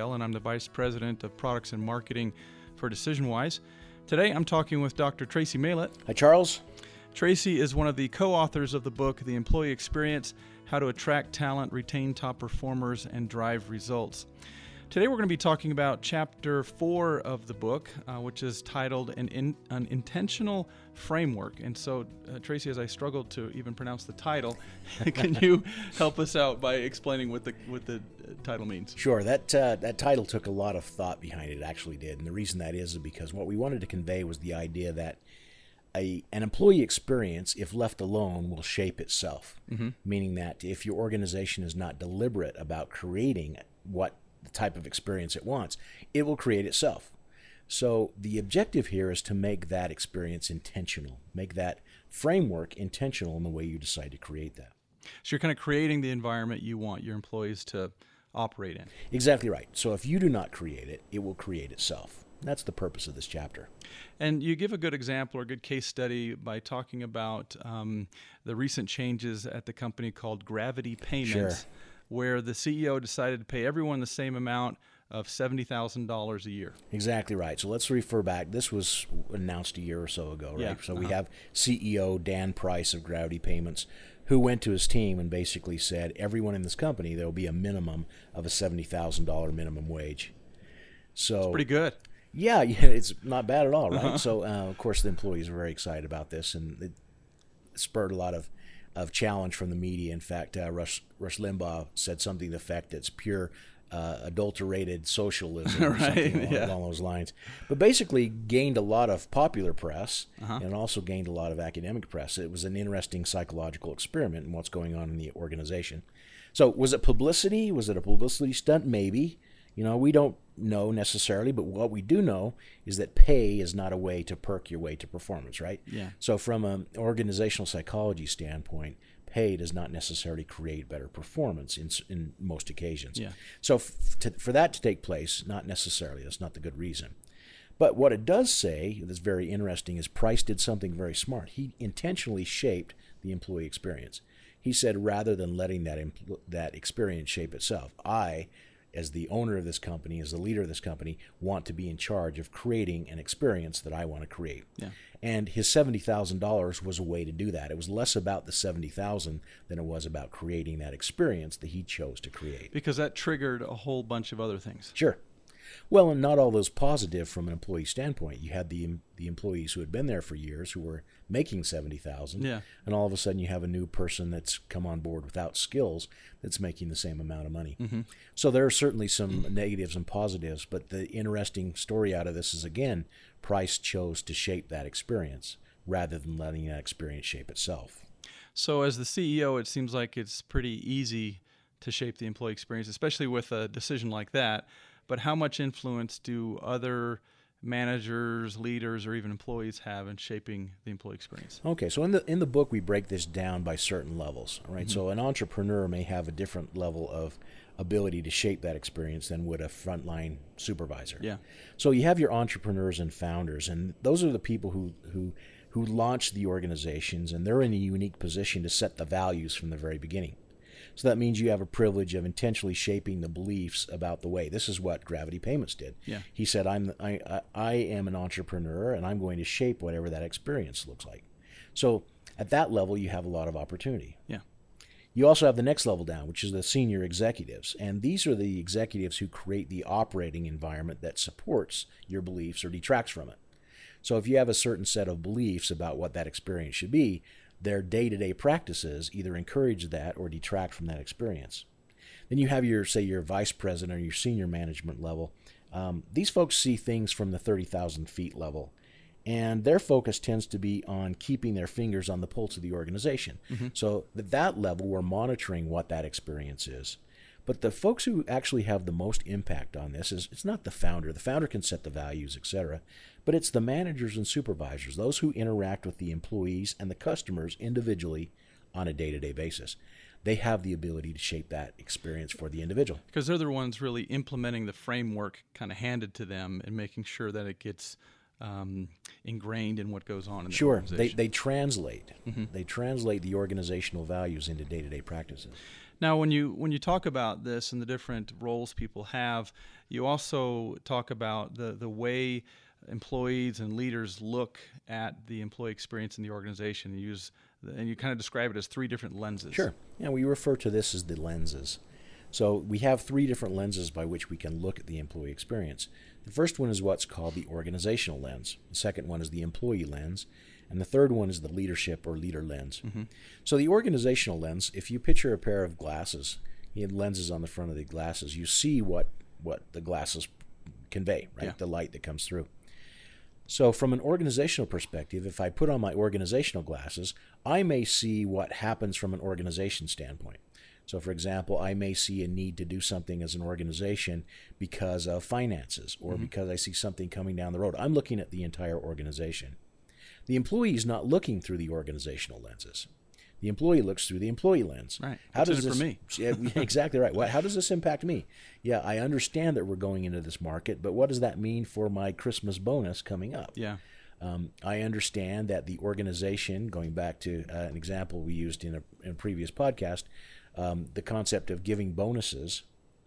Patel, and I'm the Vice President of Products and Marketing for DecisionWise. Today, I'm talking with Dr. Tracy Maillet. Hi, Charles. Tracy is one of the co-authors of the book, The Employee Experience: How to Attract Talent, Retain Top Performers, and Drive Results. Today, we're going to be talking about Chapter 4 of the book, which is titled An Intentional Framework. And so, Tracy, as I struggled to even pronounce the title, can you help us out by explaining what the title means? Sure. That title took a lot of thought behind it. It actually did. And the reason that is because what we wanted to convey was the idea that an employee experience, if left alone, will shape itself. Mm-hmm. Meaning that if your organization is not deliberate about creating what the type of experience it wants, it will create itself. So the objective here is to make that experience intentional, make that framework intentional in the way you decide to create that. So you're kind of creating the environment you want your employees to operate in. Exactly right. So if you do not create it, it will create itself. That's the purpose of this chapter. And you give a good example or a good case study by talking about the recent changes at the company called Gravity Payments, Sure, where the CEO decided to pay everyone the same amount of $70,000 a year. Exactly right. So let's refer back. This was announced a year or so ago, right? Yeah. So we have CEO Dan Price of Gravity Payments, who went to his team and basically said, everyone in this company, there will be a minimum of a $70,000 minimum wage. So It's pretty good. Yeah, it's not bad at all, right? So, of course, the employees were very excited about this, and it spurred a lot of challenge from the media. In fact, Rush Limbaugh said something to the effect that's pure adulterated socialism or something along those lines. But basically gained a lot of popular press and also gained a lot of academic press. It was an interesting psychological experiment in what's going on in the organization. So was it publicity? Was it a publicity stunt? Maybe. We don't know necessarily, but what we do know is that pay is not a way to perk your way to performance, right? Yeah. So from an organizational psychology standpoint, pay does not necessarily create better performance in most occasions. Yeah. So for that to take place, not necessarily. That's not the good reason. But what it does say that's very interesting is Price did something very smart. He intentionally shaped the employee experience. He said, rather than letting that experience shape itself, I, as the owner of this company, as the leader of this company, want to be in charge of creating an experience that I want to create. Yeah. And his $70,000 was a way to do that. It was less about the $70,000 than it was about creating that experience that he chose to create. Because that triggered a whole bunch of other things. Sure. Well, and not all those positive from an employee standpoint. You had the employees who had been there for years who were making $70,000, and all of a sudden you have a new person that's come on board without skills that's making the same amount of money. Mm-hmm. So there are certainly some negatives and positives, but the interesting story out of this is, again, Price chose to shape that experience rather than letting that experience shape itself. So as the CEO, it seems like it's pretty easy to shape the employee experience, especially with a decision like that. But how much influence do other managers, leaders, or even employees have in shaping the employee experience? Okay, so in the book we break this down by certain levels, right? Mm-hmm. So an entrepreneur may have a different level of ability to shape that experience than would a frontline supervisor. Yeah. So you have your entrepreneurs and founders, and those are the people who launch the organizations, and they're in a unique position to set the values from the very beginning. So that means you have a privilege of intentionally shaping the beliefs about the way. This is what Gravity Payments did. Yeah. He said, I am an entrepreneur, and I'm going to shape whatever that experience looks like. So at that level, you have a lot of opportunity. Yeah. You also have the next level down, which is the senior executives. And these are the executives who create the operating environment that supports your beliefs or detracts from it. So if you have a certain set of beliefs about what that experience should be, their day-to-day practices either encourage that or detract from that experience. Then you have your vice president or your senior management level. These folks see things from the 30,000 feet level, and their focus tends to be on keeping their fingers on the pulse of the organization. Mm-hmm. So at that level, we're monitoring what that experience is. But the folks who actually have the most impact on this it's not the founder. The founder can set the values, etc., but it's the managers and supervisors, those who interact with the employees and the customers individually on a day-to-day basis. They have the ability to shape that experience for the individual. Because they're the ones really implementing the framework kind of handed to them and making sure that it gets ingrained in what goes on in the Sure, organization. they translate. They translate the organizational values into day-to-day practices. Now, when you talk about this and the different roles people have, you also talk about the way employees and leaders look at the employee experience in the organization. And you kind of describe it as 3 different lenses. Sure. Yeah, we refer to this as the lenses. So we have 3 different lenses by which we can look at the employee experience. The first one is what's called the organizational lens. The second one is the employee lens. And the third one is the leadership or leader lens. So the organizational lens, if you picture a pair of glasses, you have lenses on the front of the glasses, you see what the glasses convey, right? Yeah. The light that comes through. So from an organizational perspective, if I put on my organizational glasses, I may see what happens from an organization standpoint. So for example, I may see a need to do something as an organization because of finances or because I see something coming down the road. I'm looking at the entire organization. The employee is not looking through the organizational lenses. The employee looks through the employee lens. Right. How does this this for me? Yeah, exactly right. How does this impact me? Yeah, I understand that we're going into this market, but what does that mean for my Christmas bonus coming up? Yeah. I understand that the organization, going back to an example we used in a previous podcast, the concept of giving bonuses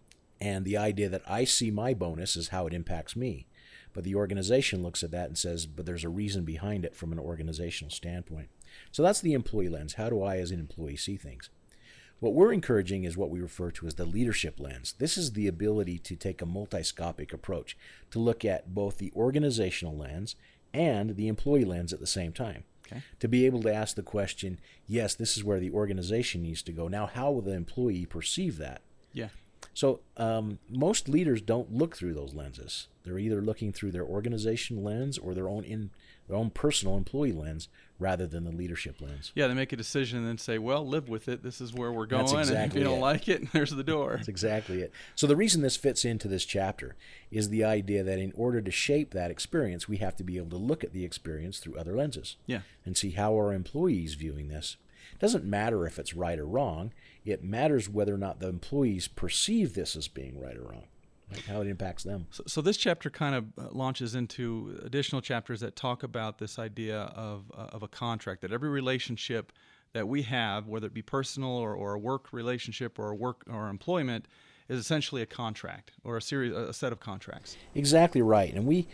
and the idea that I see my bonus as how it impacts me. But the organization looks at that and says, but there's a reason behind it from an organizational standpoint. So that's the employee lens. How do I as an employee see things? What we're encouraging is what we refer to as the leadership lens. This is the ability to take a multiscopic approach, to look at both the organizational lens and the employee lens at the same time. Okay. To be able to ask the question, yes, this is where the organization needs to go. Now, how will the employee perceive that? Yeah. So most leaders don't look through those lenses. They're either looking through their organization lens or their own personal employee lens rather than the leadership lens. Yeah, they make a decision and then say, well, live with it. This is where we're going. That's And if exactly you don't it. like it, there's the door. That's exactly it. So the reason this fits into this chapter is the idea that in order to shape that experience, we have to be able to look at the experience through other lenses. Yeah. And see how are employees viewing this. It doesn't matter if it's right or wrong. It matters whether or not the employees perceive this as being right or wrong, right? How it impacts them. So this chapter kind of launches into additional chapters that talk about this idea of a contract, that every relationship that we have, whether it be personal or a work relationship or employment, is essentially a contract or a set of contracts. Exactly right. And we,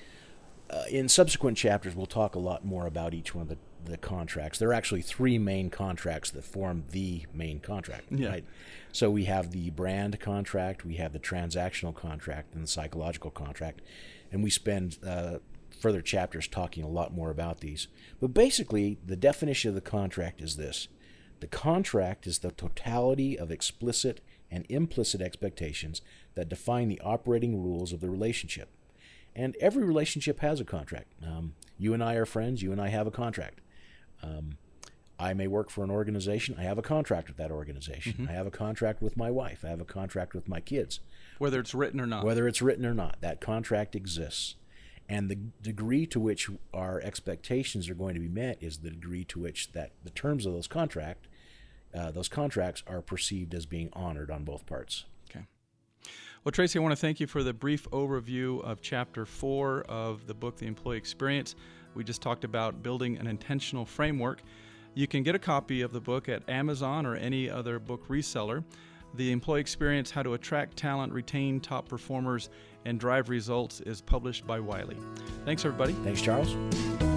in subsequent chapters, we'll talk a lot more about each one of the contracts. There are actually 3 main contracts that form the main contract. Yeah. Right? So we have the brand contract, we have the transactional contract, and the psychological contract. And we spend further chapters talking a lot more about these. But basically, the definition of the contract is this. The contract is the totality of explicit and implicit expectations that define the operating rules of the relationship. And every relationship has a contract. You and I are friends. You and I have a contract. I may work for an organization. I have a contract with that organization. I have a contract with my wife. I have a contract with my kids. Whether it's written or not. Whether it's written or not, that contract exists. And the degree to which our expectations are going to be met is the degree to which that the terms of those contracts are perceived as being honored on both parts. Okay. Well, Tracy, I want to thank you for the brief overview of Chapter 4 of the book, The Employee Experience. We just talked about building an intentional framework. You can get a copy of the book at Amazon or any other book reseller. The Employee Experience, How to Attract Talent, Retain Top Performers, and Drive Results is published by Wiley. Thanks, everybody. Thanks, Charles.